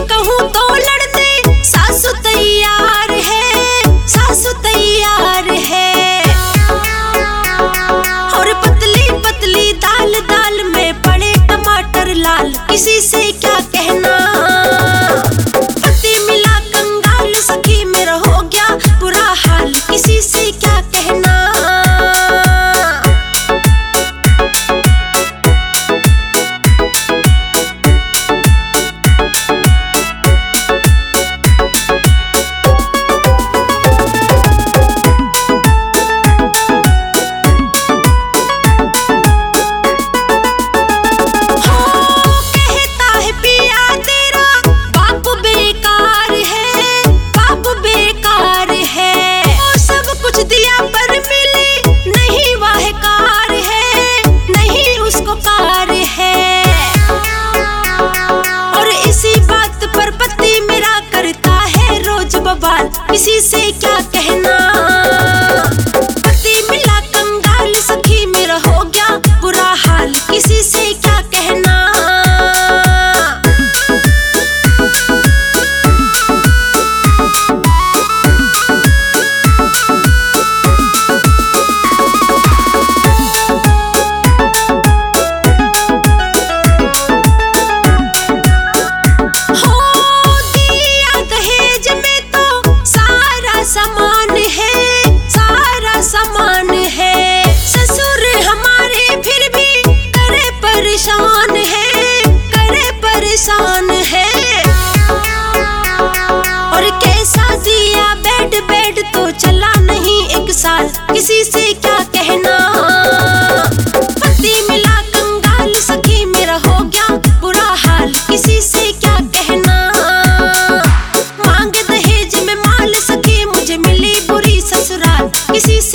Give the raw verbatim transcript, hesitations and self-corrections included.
कहूँ तो लड़ने सासु तैयार है, सासु तैयार है। और पतली पतली दाल, दाल में पड़े टमाटर लाल, किसी से क्या कहना। पति मिला कंगाल, सखी मेरा हो गया बुरा हाल, किसी से क्या कहना। किसी से क्या कहना। पति मिला कंगाल, सखी मेरा हो गया बुरा हाल, किसी से क्या कहना। समान है, सारा समान है। ससुर हमारे फिर भी करे परेशान है, करे परेशान है। और कैसा दिया बेड बेड तो चला नहीं एक साल, किसी से क्या कहना। पति मिला कंगाल, सखी मेरा हो गया बुरा हाल, किसी से क्या कहना। मांग दहेज में माल, सखी मुझे मिली बुरी ससुराल, किसी से